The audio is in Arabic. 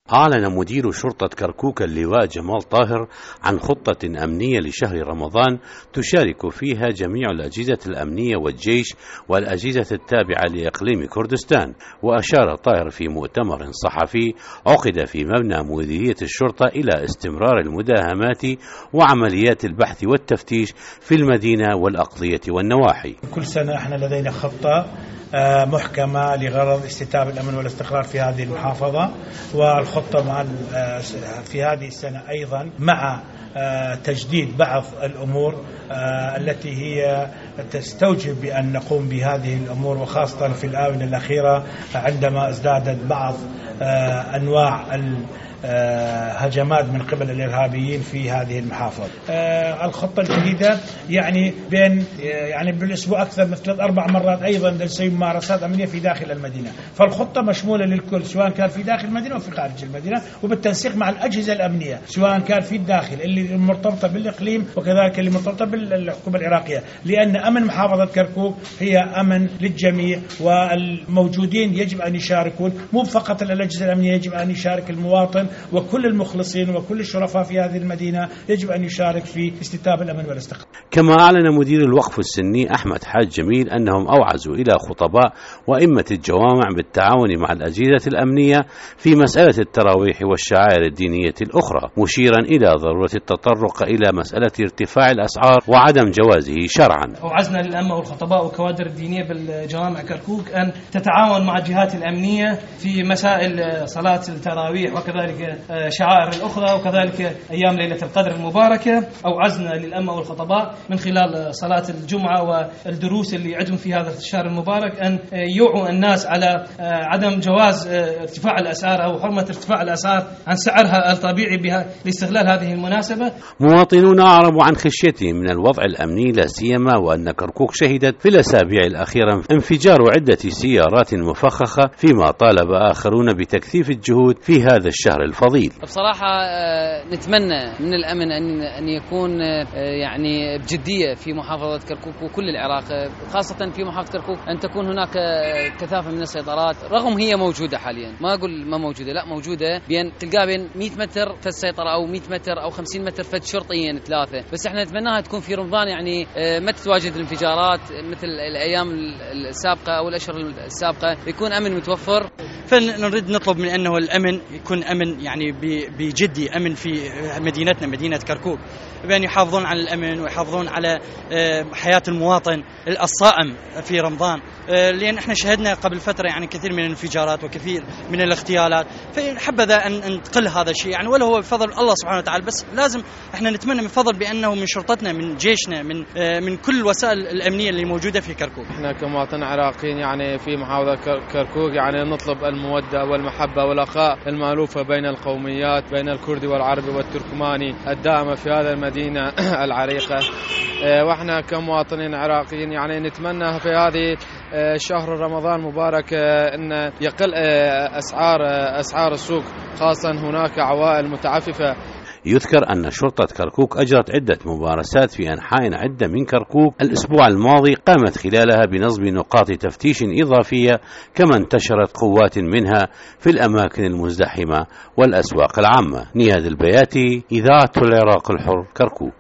أعلن مدير شرطة كركوك اللواء جمال طاهر عن خطة أمنية لشهر رمضان تشارك فيها جميع الأجهزة الأمنية والجيش والأجهزة التابعة لإقليم كردستان. وأشار طاهر في مؤتمر صحفي عقد في مبنى مديرية الشرطة إلى استمرار المداهمات وعمليات البحث والتفتيش في المدينة والأقضية والنواحي. كل سنة احنا لدينا خطة محكمة لغرض استتاب الأمن والاستقرار في هذه المحافظة، والخطة في هذه السنة أيضا مع تجديد بعض الأمور التي هي تستوجب بأن نقوم بهذه الأمور، وخاصة في الآونة الأخيرة عندما ازدادت بعض أنواع هجمات من قبل الإرهابيين في هذه المحافظة. الخطة الجديدة يعني بالأسبوع أكثر من 3-4 مرات أيضا نسوي ممارسات أمنية في داخل المدينة، فالخطة مشمولة للكل سواء كان في داخل المدينة وفي خارج المدينة، وبالتنسيق مع الأجهزة الأمنية سواء كان في الداخل اللي مرتبطة بالإقليم وكذلك اللي مرتبطة بالحكومة العراقية، لأن أمن محافظة كركوك هي أمن للجميع، والموجودين يجب أن يشاركون، مو فقط الأجهزة الأمنية، يجب أن يشارك المواطن وكل المخلصين وكل الشرفاء في هذه المدينة يجب أن يشارك في استتاب الأمن والاستقرار. كما أعلن مدير الوقف السني أحمد حاج جميل أنهم أوعزوا إلى خطباء وإمة الجوامع بالتعاون مع الأجهزة الأمنية في مسألة التراويح والشعائر الدينية الأخرى، مشيرا إلى ضرورة التطرق إلى مسألة ارتفاع الأسعار وعدم جوازه شرعا. أوعزنا للأمة والخطباء والكوادر الدينية بالجوامع كركوك أن تتعاون مع الجهات الأمنية في مسائل صلاة التراويح وكذلك شعائر الأخرى وكذلك أيام ليلة القدر المباركة. أوعزنا للأمة والخطباء من خلال صلاة الجمعة والدروس اللي عندهم في هذا الشهر المبارك أن يوعوا الناس على عدم جواز ارتفاع الأسعار أو حرمة ارتفاع الأسعار عن سعرها الطبيعي لاستغلال هذه المناسبة. مواطنون أعربوا عن خشيتهم من الوضع الأمني، لا سيما وأن كركوك شهدت في الأسابيع الأخيرة انفجار عدة سيارات مفخخة، فيما طالب آخرون بتكثيف الجهود في هذا الشهر الفضيل. بصراحة نتمنى من الأمن أن يكون يعني بجدية في محافظة كركوك وكل العراق، خاصة في محافظة كركوك أن تكون هناك كثافة من السيطرات، رغم هي موجودة حاليا، ما أقول ما موجودة، لا موجودة، تلقى بين 100 متر فد سيطرة أو 100 متر أو 50 متر فد شرطيين 3، بس احنا نتمناها تكون في رمضان، يعني ما تتواجد الانفجارات مثل الأيام السابقة أو الأشهر السابقة، يكون أمن متوفر. فنريد نطلب من أنه الأمن يكون أمن يعني بجدي، أمن في مدينتنا مدينة كركوك، بأن يحافظون على الأمن ويحافظون على حياة المواطن الصائم في رمضان، لأن احنا شهدنا قبل فترة يعني كثير من الانفجارات وكثير من الاغتيالات، فحبذا أن تقل هذا الشيء يعني، ولا هو بفضل الله سبحانه وتعالى، بس لازم احنا نتمنى من فضل بأنه من شرطتنا من جيشنا من كل الوسائل الأمنية اللي موجودة في كركوك. احنا كمواطنين عراقيين يعني في محافظة كركوك يعني نطلب المودة والمحبة والأخاء المألوفة بين القوميات، بين الكردي والعربي والتركماني الدائمة في هذا المدينة العريقة. واحنا كمواطنين عراقيين يعني نتمنى في هذه شهر رمضان مبارك ان يقل اسعار السوق، خاصة هناك عوائل متعففة. يذكر أن شرطة كركوك أجرت عدة ممارسات في أنحاء عدة من كركوك الأسبوع الماضي، قامت خلالها بنصب نقاط تفتيش إضافية، كما انتشرت قوات منها في الأماكن المزدحمة والأسواق العامة. نياد البياتي، إذاعة العراق الحر، كركوك.